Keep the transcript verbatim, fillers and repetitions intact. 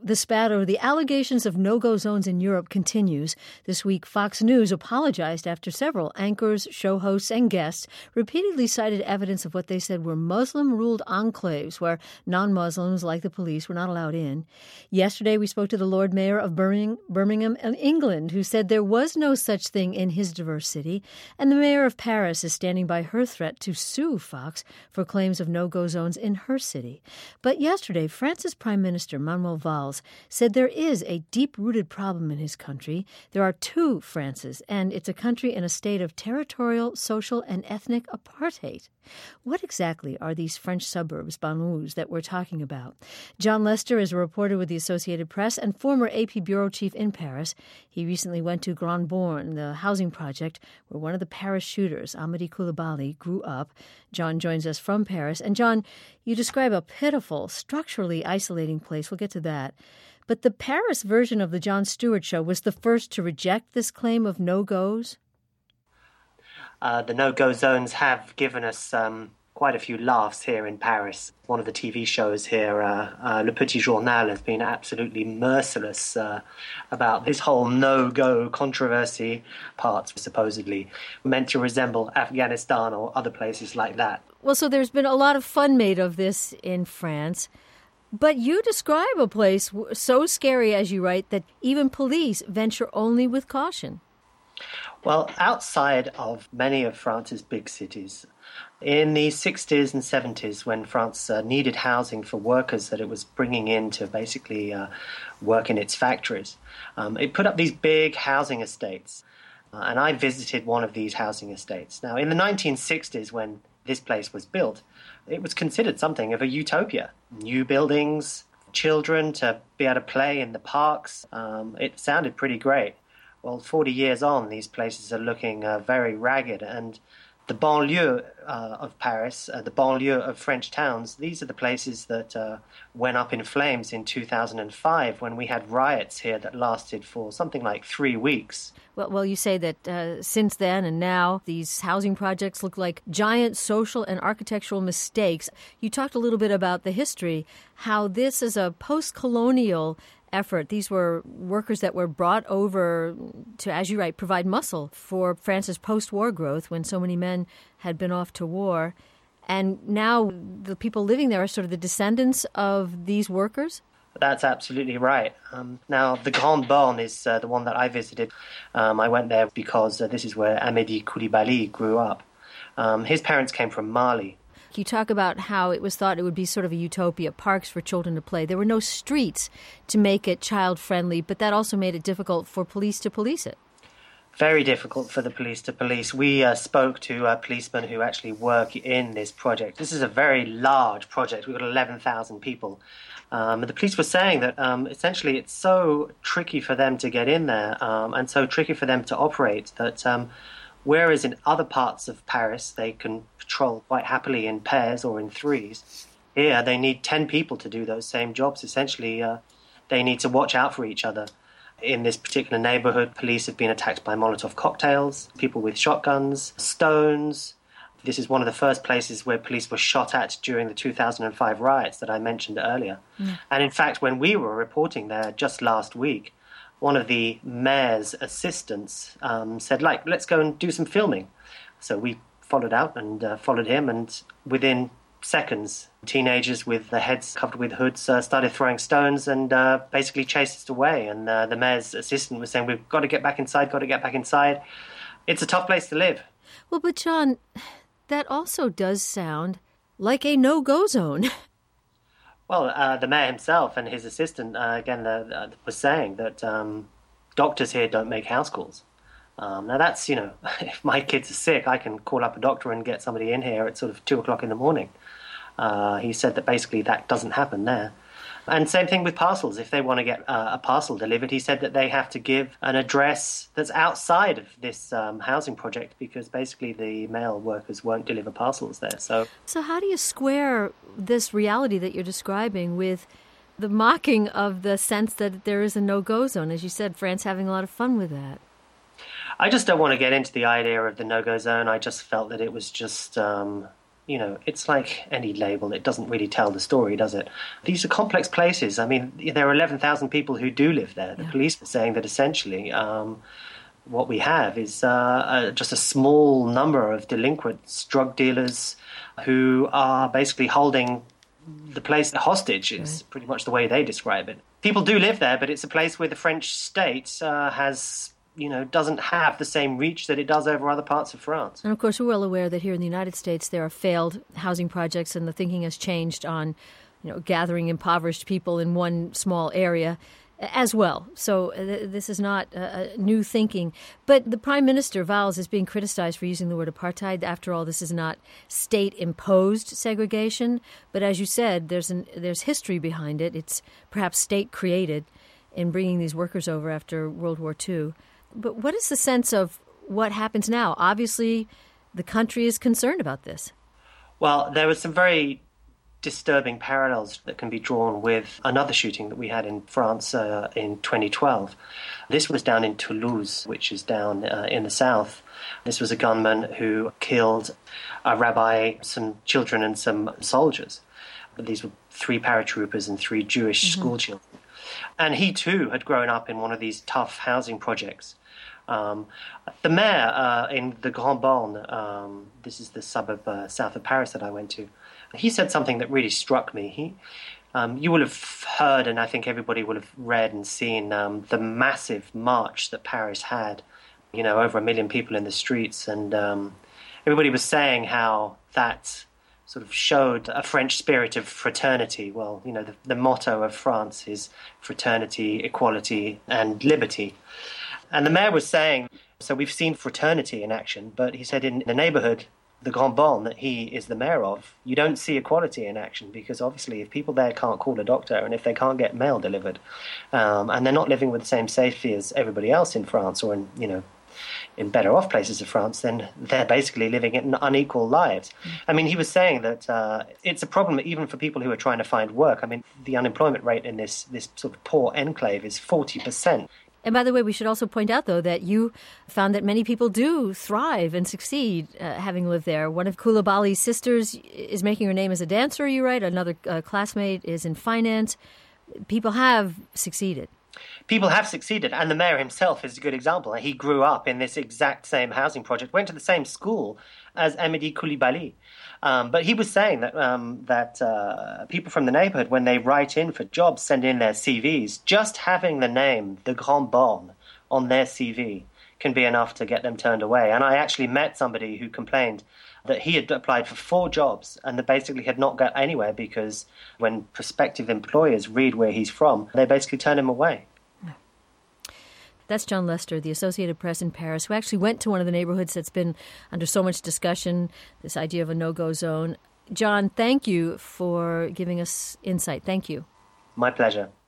The spat over the allegations of no-go zones in Europe continues. This week, Fox News apologized after several anchors, show hosts, and guests repeatedly cited evidence of what they said were Muslim-ruled enclaves where non-Muslims, like the police, were not allowed in. Yesterday, we spoke to the Lord Mayor of Birmingham, England, who said there was no such thing in his diverse city, and the mayor of Paris is standing by her threat to sue Fox for claims of no-go zones in her city. But yesterday, France's Prime Minister Manuel Valls said there is a deep-rooted problem in his country. There are two Frances, and it's a country in a state of territorial, social, and ethnic apartheid. What exactly are these French suburbs, banlieues, that we're talking about? John Lester is a reporter with the Associated Press and former A P bureau chief in Paris. He recently went to Grand Born, the housing project where one of the Paris shooters, Amedy Coulibaly, grew up. John joins us from Paris. And John, you describe a pitiful, structurally isolating place. We'll get to that. But the Paris version of the Jon Stewart Show was the first to reject this claim of no-goes? Uh, the no-go zones have given us um, quite a few laughs here in Paris. One of the T V shows here, uh, uh, Le Petit Journal, has been absolutely merciless uh, about this whole no-go controversy. Parts supposedly meant to resemble Afghanistan or other places like that. Well, so there's been a lot of fun made of this in France. But you describe a place so scary, as you write, that even police venture only with caution. Well, outside of many of France's big cities, in the sixties and seventies, when France uh, needed housing for workers that it was bringing in to basically uh, work in its factories, um, it put up these big housing estates. Uh, and I visited one of these housing estates. Now, in the nineteen sixties, when this place was built, it was considered something of a utopia. New buildings, children to be able to play in the parks. Um, it sounded pretty great. Well, forty years on, these places are looking uh, very ragged. And the banlieue uh, of Paris, uh, the banlieue of French towns, these are the places that uh, went up in flames in two thousand five when we had riots here that lasted for something like three weeks. Well, well you say that uh, since then and now, these housing projects look like giant social and architectural mistakes. You talked a little bit about the history, how this is a post-colonial effort. These were workers that were brought over to, as you write, provide muscle for France's post-war growth when so many men had been off to war. And now the people living there are sort of the descendants of these workers? That's absolutely right. Um, now, the Grand Born is uh, the one that I visited. Um, I went there because uh, this is where Amedy Coulibaly grew up. Um, his parents came from Mali. You talk about how it was thought it would be sort of a utopia, parks for children to play. There were no streets to make it child-friendly, but that also made it difficult for police to police it. Very difficult for the police to police. We uh, spoke to uh, policemen who actually work in this project. This is a very large project. We've got eleven thousand people. Um, and the police were saying that um, essentially it's so tricky for them to get in there um, and so tricky for them to operate that um, whereas in other parts of Paris they can patrol quite happily in pairs or in threes, here they need ten people to do those same jobs. Essentially, uh, they need to watch out for each other. In this particular neighborhood, police have been attacked by Molotov cocktails, people with shotguns, stones. This is one of the first places where police were shot at during the two thousand five riots that I mentioned earlier. Mm. And in fact, when we were reporting there just last week, one of the mayor's assistants um, said, like, let's go and do some filming. So we followed out and uh, followed him, and within seconds, teenagers with their heads covered with hoods uh, started throwing stones and uh, basically chased us away. And uh, the mayor's assistant was saying, we've got to get back inside, got to get back inside. It's a tough place to live. Well, but John, that also does sound like a no-go zone. Well, uh, the mayor himself and his assistant, uh, again, the, the, was saying that um, doctors here don't make house calls. Um, now that's, you know, if my kids are sick, I can call up a doctor and get somebody in here at sort of two o'clock in the morning. Uh, he said that basically that doesn't happen there. And same thing with parcels. If they want to get uh, a parcel delivered, he said that they have to give an address that's outside of this um, housing project because basically the mail workers won't deliver parcels there. So, so how do you square this reality that you're describing with the mocking of the sense that there is a no-go zone? As you said, France having a lot of fun with that. I just don't want to get into the idea of the no-go zone. I just felt that it was just um, you know, it's like any label. It doesn't really tell the story, does it? These are complex places. I mean, there are eleven thousand people who do live there. The yeah. police are saying that essentially um, what we have is uh, uh, just a small number of delinquents, drug dealers, who are basically holding the place hostage, is right. pretty much the way they describe it. People do live there, but it's a place where the French state uh, has... you know, doesn't have the same reach that it does over other parts of France. And of course, we're well aware that here in the United States there are failed housing projects, and the thinking has changed on, you know, gathering impoverished people in one small area as well. So th- this is not uh, new thinking. But the Prime Minister, Valls, is being criticized for using the word apartheid. After all, this is not state-imposed segregation. But as you said, there's an, there's history behind it. It's perhaps state-created in bringing these workers over after World War Two. But what is the sense of what happens now? Obviously, the country is concerned about this. Well, there were some very disturbing parallels that can be drawn with another shooting that we had in France uh, in twenty twelve. This was down in Toulouse, which is down uh, in the south. This was a gunman who killed a rabbi, some children and some soldiers. These were three paratroopers and three Jewish mm-hmm. school children. And he, too, had grown up in one of these tough housing projects. Um, the mayor uh, in the Grand Borne, um, this is the suburb uh, south of Paris that I went to, he said something that really struck me. He, um, you will have heard, and I think everybody will have read and seen um, the massive march that Paris had, you know, over a million people in the streets. And um, everybody was saying how that sort of showed a French spirit of fraternity. Well, you know, the, the motto of France is fraternity, equality, and liberty. And the mayor was saying, so we've seen fraternity in action, but he said in the neighborhood, the Grand Borne, that he is the mayor of, you don't see equality in action, because obviously if people there can't call a doctor and if they can't get mail delivered, um, and they're not living with the same safety as everybody else in France or in, you know, in better off places of France, then they're basically living in unequal lives. Mm. I mean, he was saying that uh, it's a problem even for people who are trying to find work. I mean, the unemployment rate in this, this sort of poor enclave is forty percent. And by the way, we should also point out, though, that you found that many people do thrive and succeed uh, having lived there. One of Coulibaly's sisters is making her name as a dancer, you write. Another uh, classmate is in finance. People have succeeded. People have succeeded, and the mayor himself is a good example. He grew up in this exact same housing project, went to the same school as Amédée Coulibaly. Um, but he was saying that um, that uh, people from the neighborhood, when they write in for jobs, send in their C Vs, just having the name, the Grand Borne, on their C V can be enough to get them turned away. And I actually met somebody who complained that he had applied for four jobs and that basically had not got anywhere because when prospective employers read where he's from, they basically turn him away. That's John Lester, the Associated Press in Paris, who actually went to one of the neighborhoods that's been under so much discussion, this idea of a no-go zone. John, thank you for giving us insight. Thank you. My pleasure.